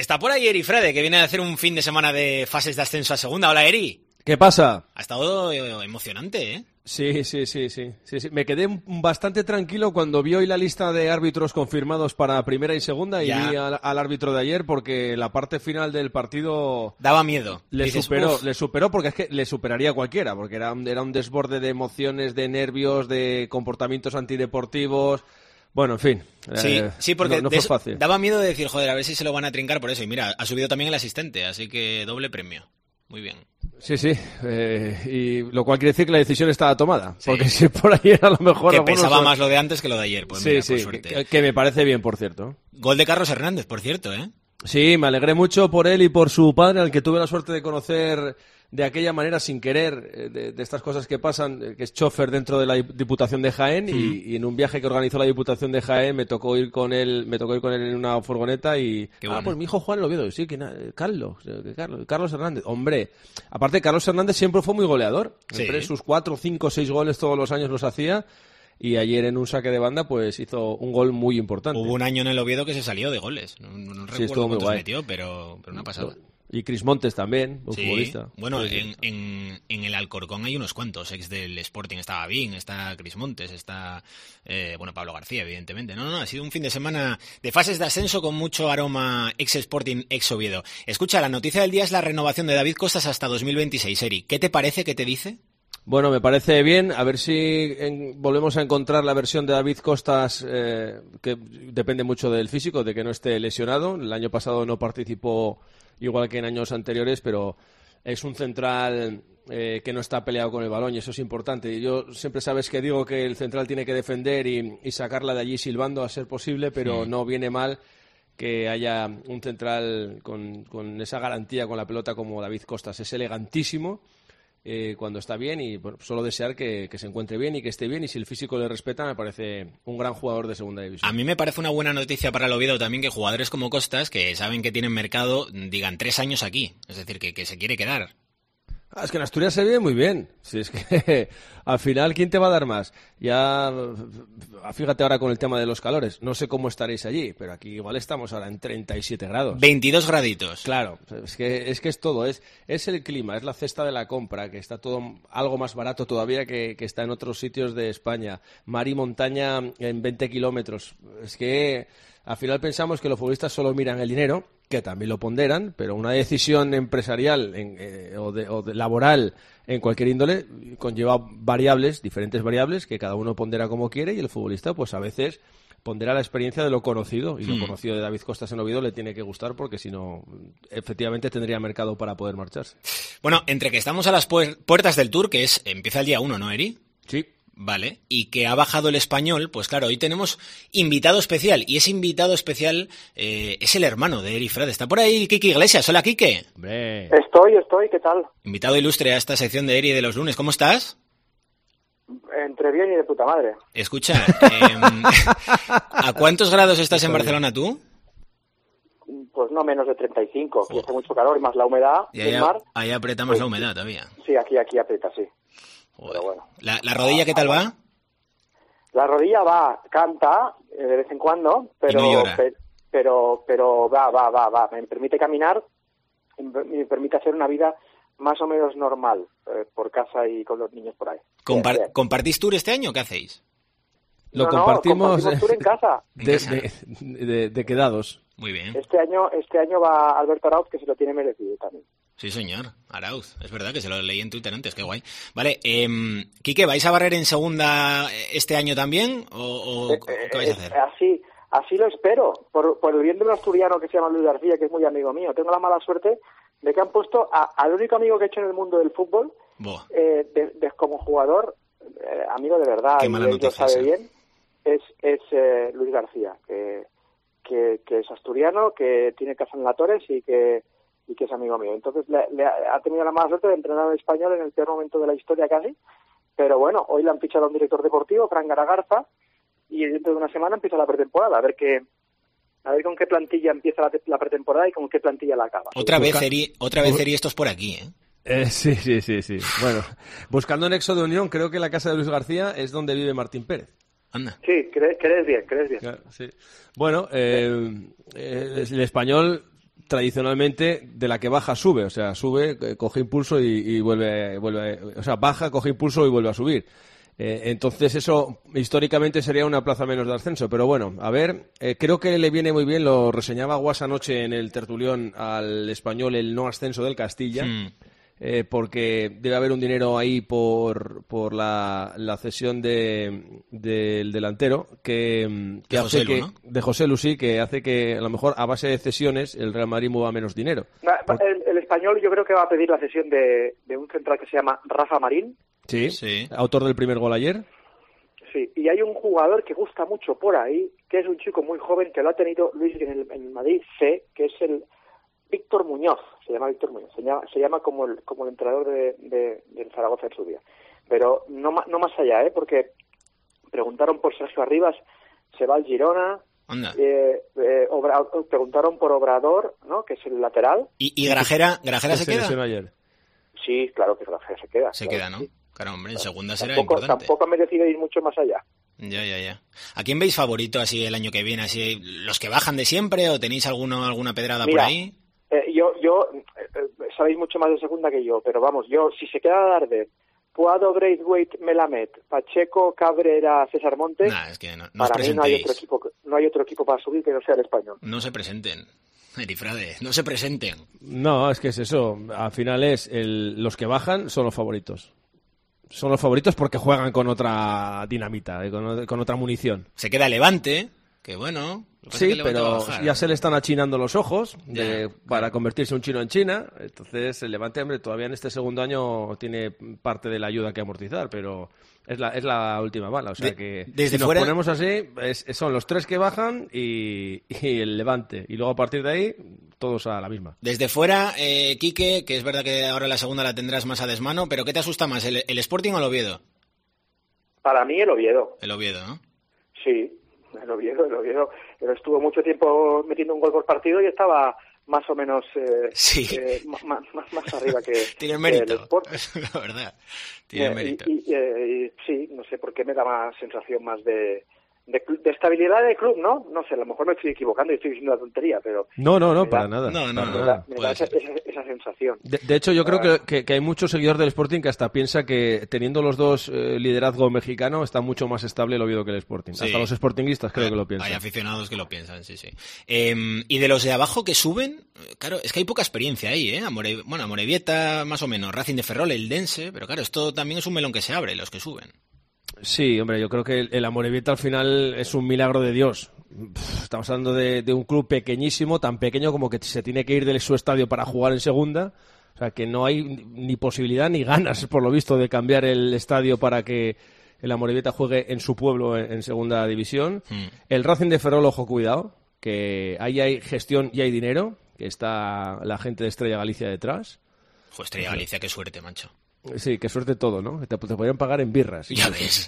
Está por ahí Eri Frade, que viene a hacer un fin de semana de fases de ascenso a segunda. Hola, Eri. ¿Qué pasa? Ha estado emocionante, ¿eh? Sí. Me quedé bastante tranquilo cuando vi hoy la lista de árbitros confirmados para primera y segunda y vi al árbitro de ayer, porque la parte final del partido daba miedo. Le superó porque es que le superaría a cualquiera, porque era un desborde de emociones, de nervios, de comportamientos antideportivos. Bueno, en fin. Sí, porque no fue fácil. Daba miedo de decir, joder, a ver si se lo van a trincar por eso. Y mira, ha subido también el asistente, así que doble premio. Muy bien. Sí, y lo cual quiere decir que la decisión estaba tomada, porque si por ahí a lo mejor... Que pesaba más lo de antes que lo de ayer, pues mira, sí, por suerte. Que me parece bien, por cierto. Gol de Carlos Hernández, por cierto, ¿eh? Sí, me alegré mucho por él y por su padre, al que tuve la suerte de conocer de aquella manera sin querer, de estas cosas que pasan, que es chofer dentro de la Diputación de Jaén, y en un viaje que organizó la Diputación de Jaén me tocó ir con él en una furgoneta y... Bueno. Pues mi hijo Juan lo vio, sí, Carlos Hernández. Hombre, aparte Carlos Hernández siempre fue muy goleador, entre sus 4, 5, 6 goles todos los años los hacía. Y ayer en un saque de banda pues hizo un gol muy importante. Hubo un año en el Oviedo que se salió de goles. No recuerdo cuántos metió, pero una pasada. Y Cris Montes también, un futbolista. Bueno, en el Alcorcón hay unos cuantos. Ex del Sporting está Gavín, está Cris Montes, está Pablo García, evidentemente. No, ha sido un fin de semana de fases de ascenso con mucho aroma ex Sporting, ex Oviedo. Escucha, la noticia del día es la renovación de David Costas hasta 2026. Eri, ¿qué te parece? ¿Qué te dice? Bueno, me parece bien. A ver si volvemos a encontrar la versión de David Costas, que depende mucho del físico, de que no esté lesionado. El año pasado no participó igual que en años anteriores, pero es un central que no está peleado con el balón y eso es importante. Yo siempre sabes que digo que el central tiene que defender y sacarla de allí silbando a ser posible, pero no viene mal que haya un central con esa garantía con la pelota como David Costas. Es elegantísimo cuando está bien y solo desear que se encuentre bien y que esté bien, y si el físico le respeta me parece un gran jugador de segunda división. A mí me parece una buena noticia para el Oviedo también que jugadores como Costas, que saben que tienen mercado, digan 3 años aquí, es decir, que se quiere quedar. Es que en Asturias se vive muy bien. Si es que al final, ¿quién te va a dar más? Ya, fíjate ahora con el tema de los calores. No sé cómo estaréis allí, pero aquí igual estamos ahora en 37 grados. 22 graditos. Claro, es que es todo. Es el clima, es la cesta de la compra, que está todo algo más barato todavía que está en otros sitios de España. Mar y montaña en 20 kilómetros. Es que al final pensamos que los futbolistas solo miran el dinero, que también lo ponderan, pero una decisión empresarial o de laboral en cualquier índole conlleva diferentes variables que cada uno pondera como quiere, y el futbolista pues a veces pondera la experiencia de lo conocido, y lo conocido de David Costas en Oviedo le tiene que gustar, porque si no, efectivamente tendría mercado para poder marcharse. Bueno, entre que estamos a las puertas del Tour, que empieza el día 1, ¿no, Eri? Sí. Vale, y que ha bajado el Español, pues claro, hoy tenemos invitado especial, y ese invitado especial es el hermano de Eri Frade. Está por ahí Quique Iglesias. Hola, Quique. Hombre. Estoy, ¿qué tal? Invitado ilustre a esta sección de Eri de los lunes. ¿Cómo estás? Entre bien y de puta madre. Escucha, ¿a cuántos grados estás en Barcelona tú? Pues no menos de 35, que hace mucho calor y más la humedad del mar. Ahí aprieta más la humedad todavía. Sí, aquí aprieta, sí. Pero bueno. ¿La rodilla qué tal va? La rodilla canta de vez en cuando, pero y no llora. pero va. Me permite caminar, me permite hacer una vida más o menos normal por casa y con los niños por ahí. ¿Compartís tour este año o qué hacéis? Lo compartimos tour en casa. De quedados. Muy bien. Este año va Alberto Arauz, que se lo tiene merecido también. Sí, señor, Arauz. Es verdad que se lo leí en Twitter antes, qué guay. Vale, Quique, ¿vais a barrer en segunda este año también o qué vais a hacer? Así lo espero, por el bien de un asturiano que se llama Luis García, que es muy amigo mío. Tengo la mala suerte de que han puesto al único amigo que he hecho en el mundo del fútbol, como jugador, amigo de verdad, qué mala y él lo noticia, sabe bien, es Luis García, que es asturiano, que tiene casa en La Torres y que es amigo mío. Entonces ha tenido la mala suerte de entrenar en español en el peor momento de la historia casi, pero bueno, hoy le han fichado a un director deportivo, Fran Garagarza, y dentro de una semana empieza la pretemporada, a ver con qué plantilla empieza la pretemporada y con qué plantilla la acaba. Otra vez Eri, estos por aquí, Sí. Bueno, buscando nexo de unión, creo que la casa de Luis García es donde vive Martín Pérez. Anda. Sí, crees bien. Claro, sí. Bueno, el español tradicionalmente de la que baja sube, o sea, sube, coge impulso y vuelve, o sea, baja, coge impulso y vuelve a subir. Entonces eso históricamente sería una plaza menos de ascenso, pero bueno, a ver, creo que le viene muy bien, lo reseñaba Guas anoche en el tertulión al Español, el no ascenso del Castilla, porque debe haber un dinero ahí por la cesión del delantero que de hace Joselu, ¿no? de Joselu, sí, que hace que a lo mejor a base de cesiones el Real Madrid mueva menos dinero. El Español yo creo que va a pedir la cesión de un central que se llama Rafa Marín. Sí, autor del primer gol ayer. Sí, y hay un jugador que gusta mucho por ahí, que es un chico muy joven que lo ha tenido Luis en el Madrid C, que es el Víctor Muñoz, se llama Víctor Muñoz, se llama como el entrenador del Zaragoza en su día. Pero no más allá, porque preguntaron por Sergio Arribas, se va al Girona. Preguntaron por Obrador, ¿no? Que es el lateral. ¿Y Grajera se queda? Ayer. Sí, claro que Grajera se queda. Se claro, queda, ¿no? Sí. Claro, hombre, en segunda será Tampoco importante. ha merecido ir mucho más allá. Ya. ¿A quién veis favorito así el año que viene? ¿Así los que bajan de siempre o tenéis alguna pedrada por ahí? Yo sabéis mucho más de segunda que yo, pero vamos, si se queda Darder, Puado, Braithwaite, Melamed, Pacheco, Cabrera, César Montes, Es que no para mí no hay otro equipo para subir que no sea el Español. No se presenten, Erifrade, no se presenten. No, es que es eso. Al final los que bajan son los favoritos. Son los favoritos porque juegan con otra dinamita, con otra munición. Se queda Levante, que bueno. Sí, pero ya se le están achinando los ojos para convertirse un chino en China. Entonces, el Levante, hombre, todavía en este segundo año tiene parte de la ayuda que amortizar, pero es la última bala. O sea que desde si fuera... nos ponemos así, son los tres que bajan y el Levante. Y luego a partir de ahí, todos a la misma. Desde fuera, Quique, que es verdad que ahora la segunda la tendrás más a desmano, pero ¿qué te asusta más, el Sporting o el Oviedo? Para mí el Oviedo. El Oviedo, ¿no? Sí, el Oviedo. Pero estuvo mucho tiempo metiendo un gol por partido y estaba más o menos más arriba que, tiene mérito, que el Sport. La verdad, tiene mérito. Sí, no sé por qué me da más sensación más de estabilidad de club, ¿no? No sé, a lo mejor me estoy equivocando y estoy diciendo una tontería, pero... No, para nada. No, me da esa sensación. De hecho, yo creo que hay muchos seguidores del Sporting que hasta piensa que teniendo los dos liderazgo mexicano está mucho más estable el Oviedo que el Sporting. Sí. Hasta los sportinguistas creo que lo piensan. Hay aficionados que lo piensan, sí. Y de los de abajo que suben, claro, es que hay poca experiencia ahí, ¿eh? Amorebieta, más o menos, Racing de Ferrol, el Dense, pero claro, esto también es un melón que se abre, los que suben. Sí, hombre, yo creo que el Amorebieta al final es un milagro de Dios. Estamos hablando de un club pequeñísimo, tan pequeño como que se tiene que ir de su estadio para jugar en segunda. O sea, que no hay ni posibilidad ni ganas, por lo visto, de cambiar el estadio para que el Amorebieta juegue en su pueblo en segunda división. El Racing de Ferrol, ojo, cuidado, que ahí hay gestión y hay dinero, que está la gente de Estrella Galicia detrás. Estrella Galicia, qué suerte, macho. Sí, qué suerte todo, ¿no? Te podrían pagar en birras. Ya ves.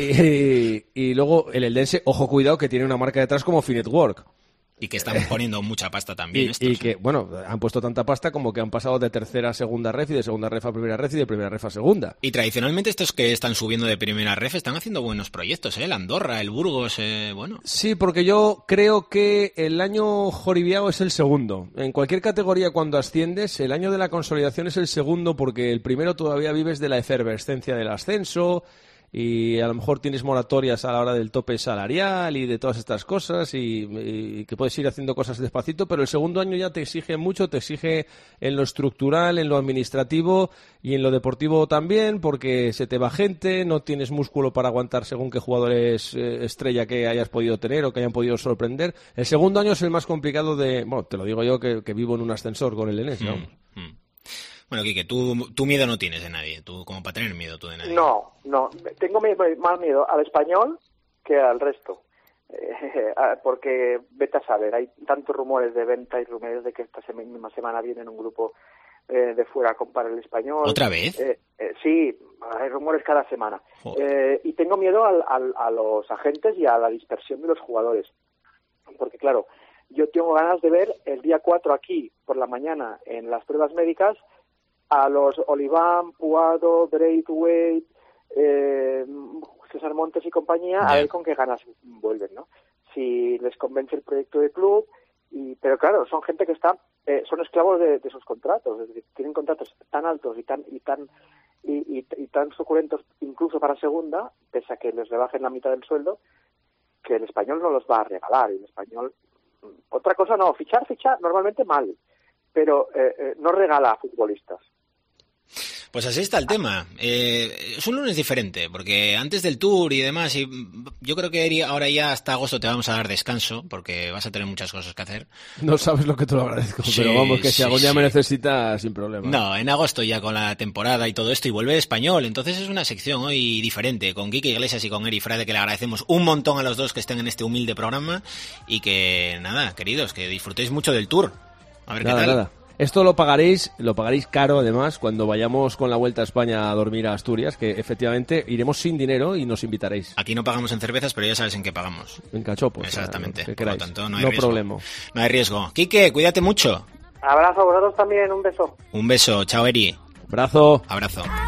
Y luego el Eldense, ojo, cuidado, que tiene una marca detrás como Finetwork. Y que están poniendo mucha pasta también. Y que, bueno, han puesto tanta pasta como que han pasado de tercera a segunda ref y de segunda ref a primera ref y de primera ref a segunda. Y tradicionalmente estos que están subiendo de primera ref están haciendo buenos proyectos, ¿eh? El Andorra, el Burgos, bueno. Sí, porque yo creo que el año joribiao es el segundo. En cualquier categoría cuando asciendes, el año de la consolidación es el segundo porque el primero todavía vives de la efervescencia del ascenso y a lo mejor tienes moratorias a la hora del tope salarial y de todas estas cosas y que puedes ir haciendo cosas despacito, pero el segundo año ya te exige mucho, te exige en lo estructural, en lo administrativo y en lo deportivo también, porque se te va gente, no tienes músculo para aguantar según qué jugadores estrella que hayas podido tener o que hayan podido sorprender. El segundo año es el más complicado bueno, te lo digo yo que vivo en un ascensor con el Enés, ¿no? Bueno, Quique, tú miedo no tienes de nadie, tú como para tener miedo tú de nadie. No, tengo más miedo al Español que al resto, porque vete a saber, hay tantos rumores de venta y rumores de que esta misma semana viene un grupo de fuera a comprar el Español. ¿Otra vez? Sí, hay rumores cada semana. Y tengo miedo a los agentes y a la dispersión de los jugadores, porque claro, yo tengo ganas de ver el día 4 aquí por la mañana en las pruebas médicas a los Oliván, Puado, Braithwaite, César Montes y compañía, a ver con qué ganas vuelven, ¿no? Si les convence el proyecto de club, Pero claro, son gente que son esclavos de sus contratos, es decir, tienen contratos tan altos y tan suculentos incluso para segunda, pese a que les rebajen la mitad del sueldo, que el español no los va a regalar. Y el español, otra cosa no, fichar normalmente mal, pero no regala a futbolistas. Pues así está el tema. Es un lunes diferente, porque antes del Tour y demás, y yo creo que ahora ya hasta agosto te vamos a dar descanso, porque vas a tener muchas cosas que hacer. No sabes lo que te lo agradezco, Sí, pero vamos, que si algún día sí. me necesitas, sin problema. No, en agosto ya con la temporada y todo esto, y vuelve el español, entonces es una sección hoy diferente, con Quique Iglesias y con Eri Frade, que le agradecemos un montón a los dos que estén en este humilde programa, y que nada, queridos, que disfrutéis mucho del Tour. A ver qué tal. Nada. Esto lo pagaréis caro además cuando vayamos con la Vuelta a España a dormir a Asturias, que efectivamente iremos sin dinero y nos invitaréis. Aquí no pagamos en cervezas, pero ya sabes en qué pagamos. En cachopos. Exactamente. Que Por lo queráis. tanto, no hay no riesgo. problema. No hay riesgo. Quique, cuídate mucho. Abrazo a vosotros también, un beso. Un beso. Chao, Eri. Abrazo. Abrazo.